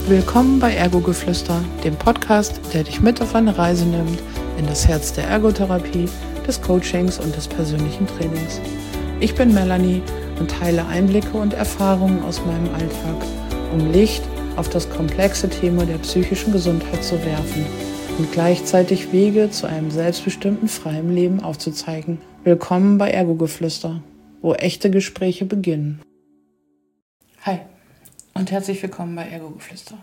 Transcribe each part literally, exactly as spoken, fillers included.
Willkommen bei Ergo-Geflüster, dem Podcast, der dich mit auf eine Reise nimmt in das Herz der Ergotherapie, des Coachings und des persönlichen Trainings. Ich bin Melanie und teile Einblicke und Erfahrungen aus meinem Alltag, um Licht auf das komplexe Thema der psychischen Gesundheit zu werfen und gleichzeitig Wege zu einem selbstbestimmten, freien Leben aufzuzeigen. Willkommen bei Ergo-Geflüster, wo echte Gespräche beginnen. Hi und herzlich willkommen bei Ergo-Geflüster.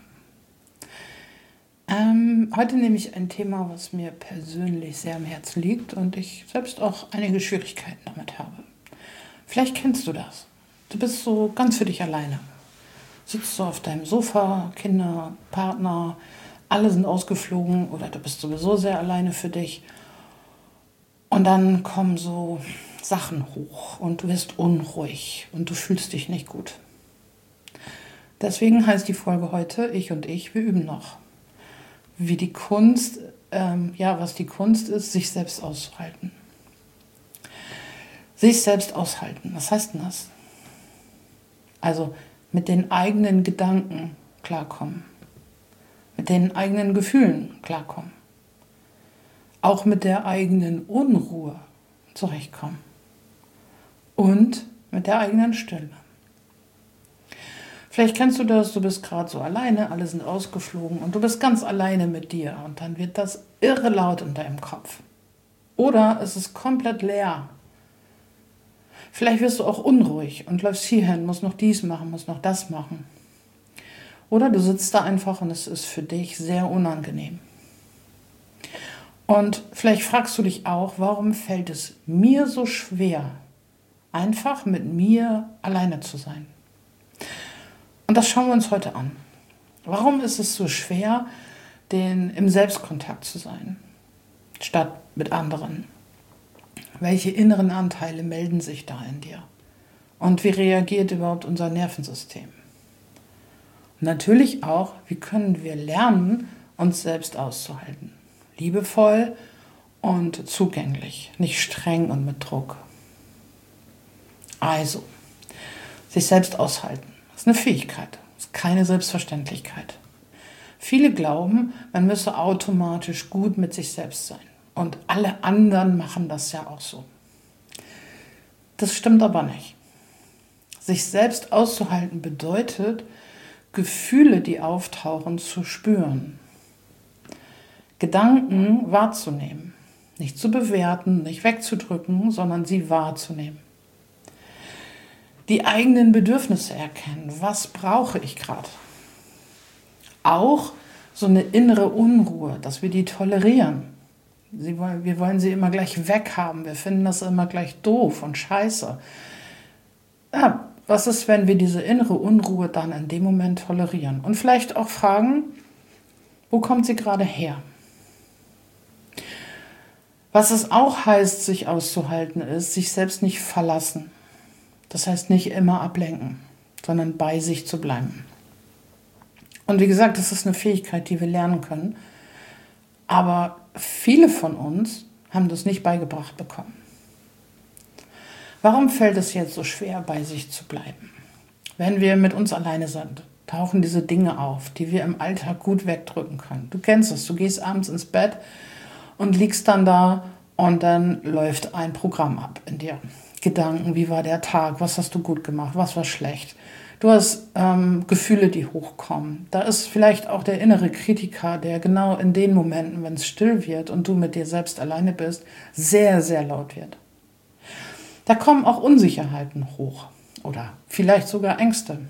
Ähm, heute nehme ich ein Thema, was mir persönlich sehr am Herzen liegt und ich selbst auch einige Schwierigkeiten damit habe. Vielleicht kennst du das. Du bist so ganz für dich alleine. Sitzt so auf deinem Sofa, Kinder, Partner, alle sind ausgeflogen oder du bist sowieso sehr alleine für dich. Und dann kommen so Sachen hoch und du wirst unruhig und du fühlst dich nicht gut. Deswegen heißt die Folge heute Ich und ich, wir üben noch. Wie die Kunst, ähm, ja, was die Kunst ist, sich selbst auszuhalten. Sich selbst aushalten, was heißt denn das? Also mit den eigenen Gedanken klarkommen. Mit den eigenen Gefühlen klarkommen. Auch mit der eigenen Unruhe zurechtkommen. Und mit der eigenen Stille. Vielleicht kennst du das, du bist gerade so alleine, alle sind ausgeflogen und du bist ganz alleine mit dir und dann wird das irre laut in deinem Kopf. Oder es ist komplett leer. Vielleicht wirst du auch unruhig und läufst hierhin, musst noch dies machen, musst noch das machen. Oder du sitzt da einfach und es ist für dich sehr unangenehm. Und vielleicht fragst du dich auch, warum fällt es mir so schwer, einfach mit mir alleine zu sein? Und das schauen wir uns heute an. Warum ist es so schwer, den, im Selbstkontakt zu sein, statt mit anderen? Welche inneren Anteile melden sich da in dir? Und wie reagiert überhaupt unser Nervensystem? Und natürlich auch, wie können wir lernen, uns selbst auszuhalten? Liebevoll und zugänglich, nicht streng und mit Druck. Also, sich selbst aushalten. Das ist eine Fähigkeit, das ist keine Selbstverständlichkeit. Viele glauben, man müsse automatisch gut mit sich selbst sein. Und alle anderen machen das ja auch so. Das stimmt aber nicht. Sich selbst auszuhalten bedeutet, Gefühle, die auftauchen, zu spüren. Gedanken wahrzunehmen. Nicht zu bewerten, nicht wegzudrücken, sondern sie wahrzunehmen. Die eigenen Bedürfnisse erkennen. Was brauche ich gerade? Auch so eine innere Unruhe, dass wir die tolerieren. Sie wollen, wir wollen sie immer gleich weghaben. Wir finden das immer gleich doof und scheiße. Ja, was ist, wenn wir diese innere Unruhe dann in dem Moment tolerieren? Und vielleicht auch fragen, wo kommt sie gerade her? Was es auch heißt, sich auszuhalten, ist, sich selbst nicht verlassen. Das heißt, nicht immer ablenken, sondern bei sich zu bleiben. Und wie gesagt, das ist eine Fähigkeit, die wir lernen können. Aber viele von uns haben das nicht beigebracht bekommen. Warum fällt es jetzt so schwer, bei sich zu bleiben? Wenn wir mit uns alleine sind, tauchen diese Dinge auf, die wir im Alltag gut wegdrücken können. Du kennst es, du gehst abends ins Bett und liegst dann da und dann läuft ein Programm ab in dir. Gedanken, wie war der Tag, was hast du gut gemacht, was war schlecht. Du hast ähm, Gefühle, die hochkommen. Da ist vielleicht auch der innere Kritiker, der genau in den Momenten, wenn es still wird und du mit dir selbst alleine bist, sehr, sehr laut wird. Da kommen auch Unsicherheiten hoch oder vielleicht sogar Ängste.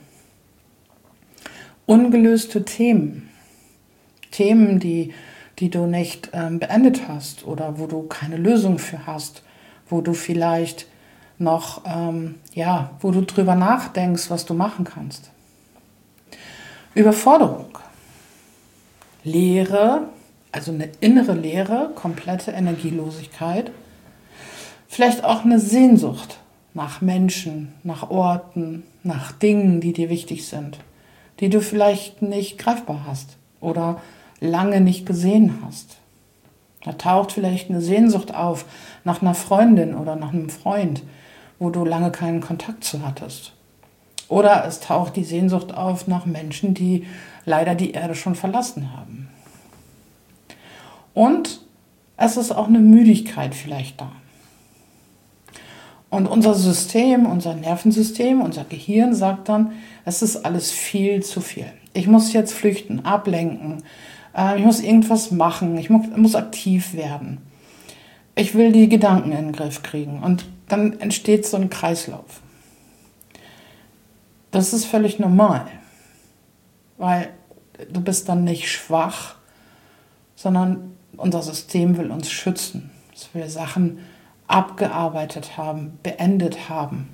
Ungelöste Themen, Themen, die, die du nicht ähm, beendet hast oder wo du keine Lösung für hast, wo du vielleicht noch, ähm, ja, wo du drüber nachdenkst, was du machen kannst. Überforderung. Leere, also eine innere Leere, komplette Energielosigkeit. Vielleicht auch eine Sehnsucht nach Menschen, nach Orten, nach Dingen, die dir wichtig sind, die du vielleicht nicht greifbar hast oder lange nicht gesehen hast. Da taucht vielleicht eine Sehnsucht auf nach einer Freundin oder nach einem Freund, wo du lange keinen Kontakt zu hattest. Oder es taucht die Sehnsucht auf nach Menschen, die leider die Erde schon verlassen haben. Und es ist auch eine Müdigkeit vielleicht da. Und unser System, unser Nervensystem, unser Gehirn sagt dann, es ist alles viel zu viel. Ich muss jetzt flüchten, ablenken, äh, ich muss irgendwas machen, ich muss, muss aktiv werden. Ich will die Gedanken in den Griff kriegen. Und dann entsteht so ein Kreislauf. Das ist völlig normal, weil du bist dann nicht schwach, sondern unser System will uns schützen. Es will Sachen abgearbeitet haben, beendet haben.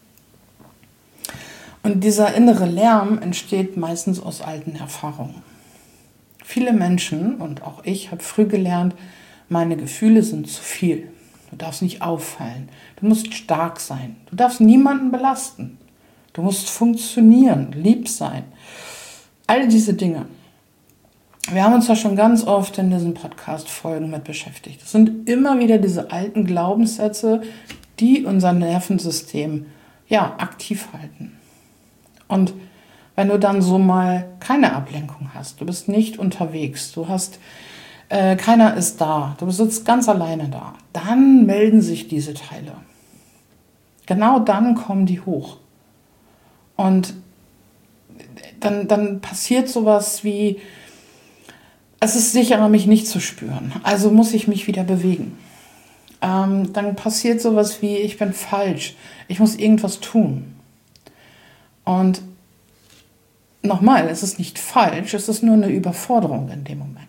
Und dieser innere Lärm entsteht meistens aus alten Erfahrungen. Viele Menschen, und auch ich, habe früh gelernt, meine Gefühle sind zu viel. Du darfst nicht auffallen. Du musst stark sein. Du darfst niemanden belasten. Du musst funktionieren, lieb sein. All diese Dinge. Wir haben uns ja schon ganz oft in diesen Podcast-Folgen mit beschäftigt. Es sind immer wieder diese alten Glaubenssätze, die unser Nervensystem ja, aktiv halten. Und wenn du dann so mal keine Ablenkung hast, du bist nicht unterwegs, du hast, äh, keiner ist da, du sitzt ganz alleine da, dann melden sich diese Teile. Genau dann kommen die hoch. Und dann, dann passiert sowas wie, es ist sicherer, mich nicht zu spüren, also muss ich mich wieder bewegen. Ähm, dann passiert sowas wie, ich bin falsch, ich muss irgendwas tun. Und nochmal, es ist nicht falsch, es ist nur eine Überforderung in dem Moment.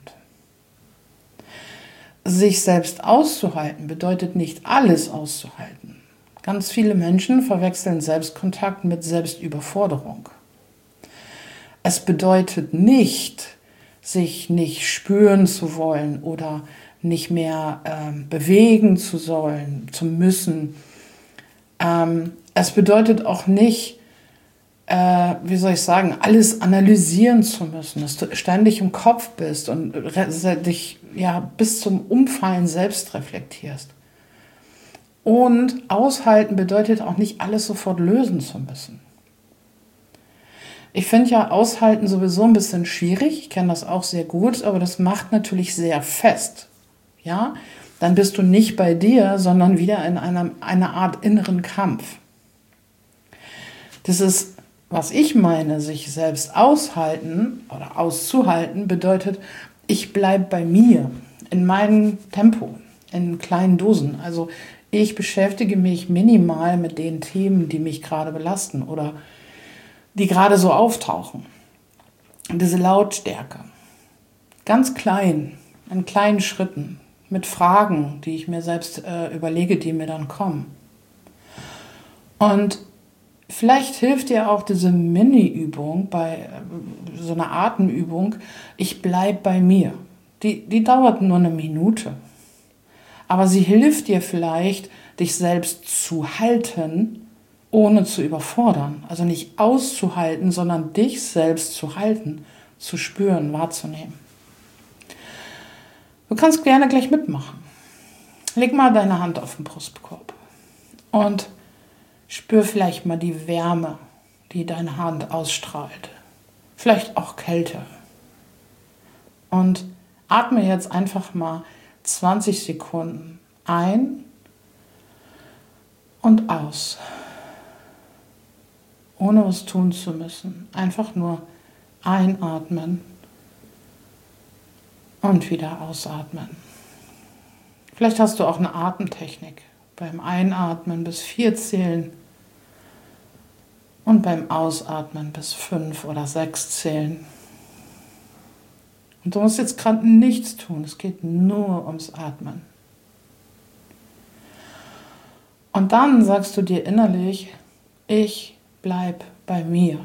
Sich selbst auszuhalten bedeutet nicht alles auszuhalten. Ganz viele Menschen verwechseln Selbstkontakt mit Selbstüberforderung. Es bedeutet nicht, sich nicht spüren zu wollen oder nicht mehr ähm, bewegen zu sollen, zu müssen. Ähm, es bedeutet auch nicht, äh, wie soll ich sagen, alles analysieren zu müssen, dass du ständig im Kopf bist und dich ja, bis zum Umfallen selbst reflektierst. Und aushalten bedeutet auch nicht alles sofort lösen zu müssen. Ich finde ja aushalten sowieso ein bisschen schwierig, ich kenne das auch sehr gut, aber das macht natürlich sehr fest. Ja? Dann bist du nicht bei dir, sondern wieder in einer, einer Art inneren Kampf. Das ist, was ich meine, sich selbst aushalten oder auszuhalten, bedeutet, ich bleibe bei mir, in meinem Tempo, in kleinen Dosen. Also ich beschäftige mich minimal mit den Themen, die mich gerade belasten oder die gerade so auftauchen. Und diese Lautstärke. Ganz klein, in kleinen Schritten, mit Fragen, die ich mir selbst äh, überlege, die mir dann kommen. Und vielleicht hilft dir auch diese Mini-Übung, bei äh, so einer Atemübung, ich bleibe bei mir. Die, die dauert nur eine Minute. Aber sie hilft dir vielleicht, dich selbst zu halten, ohne zu überfordern. Also nicht auszuhalten, sondern dich selbst zu halten, zu spüren, wahrzunehmen. Du kannst gerne gleich mitmachen. Leg mal deine Hand auf den Brustkorb und spür vielleicht mal die Wärme, die deine Hand ausstrahlt. Vielleicht auch Kälte. Und atme jetzt einfach mal zwanzig Sekunden ein und aus. Ohne was tun zu müssen. Einfach nur einatmen und wieder ausatmen. Vielleicht hast du auch eine Atemtechnik. Beim Einatmen bis vier zählen und beim Ausatmen bis fünf oder sechs zählen. Und du musst jetzt gerade nichts tun, es geht nur ums Atmen. Und dann sagst du dir innerlich, ich bleib bei mir.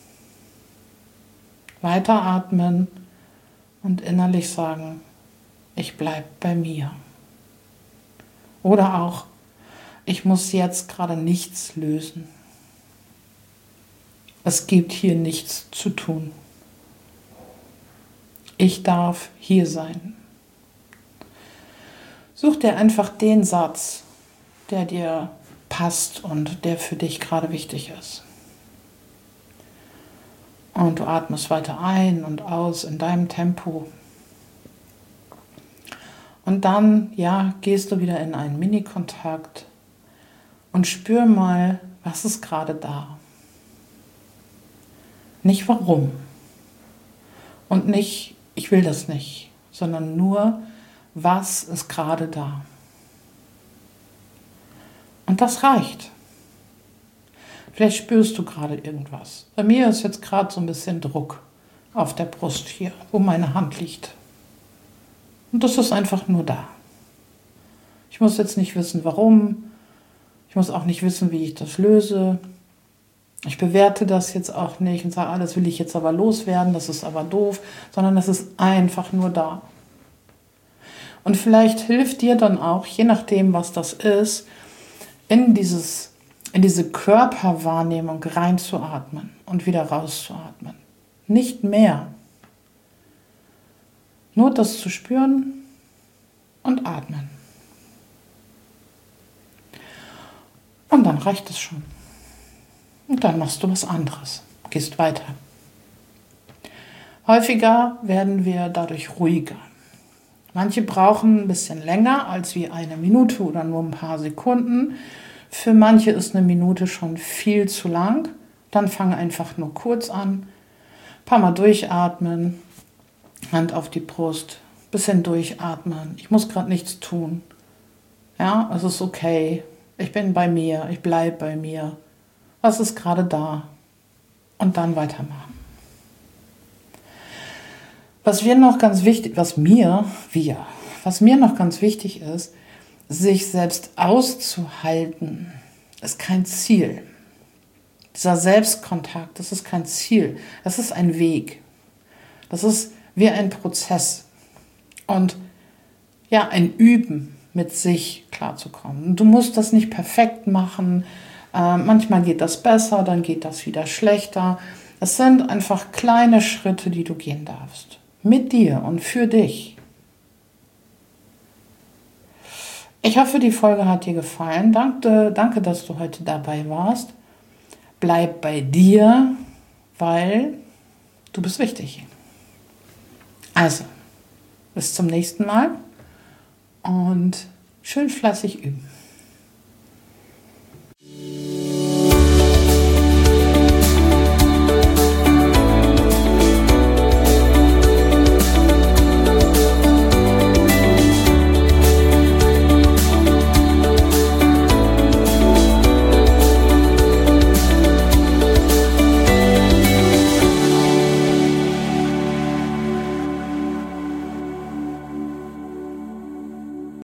Weiteratmen und innerlich sagen, ich bleib bei mir. Oder auch, ich muss jetzt gerade nichts lösen. Es gibt hier nichts zu tun. Ich darf hier sein. Such dir einfach den Satz, der dir passt und der für dich gerade wichtig ist. Und du atmest weiter ein und aus in deinem Tempo. Und dann, ja, gehst du wieder in einen Mini-Kontakt und spür mal, was ist gerade da. Nicht warum. Und nicht, ich will das nicht, sondern nur, was ist gerade da. Und das reicht. Vielleicht spürst du gerade irgendwas. Bei mir ist jetzt gerade so ein bisschen Druck auf der Brust hier, wo meine Hand liegt. Und das ist einfach nur da. Ich muss jetzt nicht wissen, warum. Ich muss auch nicht wissen, wie ich das löse. Ich bewerte das jetzt auch nicht und sage, ah, das will ich jetzt aber loswerden, das ist aber doof, sondern das ist einfach nur da. Und vielleicht hilft dir dann auch, je nachdem, was das ist, in dieses in diese Körperwahrnehmung reinzuatmen und wieder rauszuatmen. Nicht mehr. Nur das zu spüren und atmen. Und dann reicht es schon. Und dann machst du was anderes. Gehst weiter. Häufiger werden wir dadurch ruhiger. Manche brauchen ein bisschen länger als wie eine Minute oder nur ein paar Sekunden. Für manche ist eine Minute schon viel zu lang. Dann fang einfach nur kurz an. Ein paar Mal durchatmen. Hand auf die Brust. Bisschen durchatmen. Ich muss gerade nichts tun. Ja, es ist okay. Ich bin bei mir. Ich bleibe bei mir. Was ist gerade da? Und dann weitermachen. Was wir noch ganz wichtig, was mir, wir, was mir noch ganz wichtig ist, sich selbst auszuhalten, ist kein Ziel. Dieser Selbstkontakt, das ist kein Ziel. Das ist ein Weg. Das ist wie ein Prozess. Und ja, ein Üben, mit sich klarzukommen. Du musst das nicht perfekt machen. Äh, manchmal geht das besser, dann geht das wieder schlechter. Es sind einfach kleine Schritte, die du gehen darfst. Mit dir und für dich. Ich hoffe, die Folge hat dir gefallen. Danke, danke, dass du heute dabei warst. Bleib bei dir, weil du bist wichtig. Also, bis zum nächsten Mal und schön fleißig üben.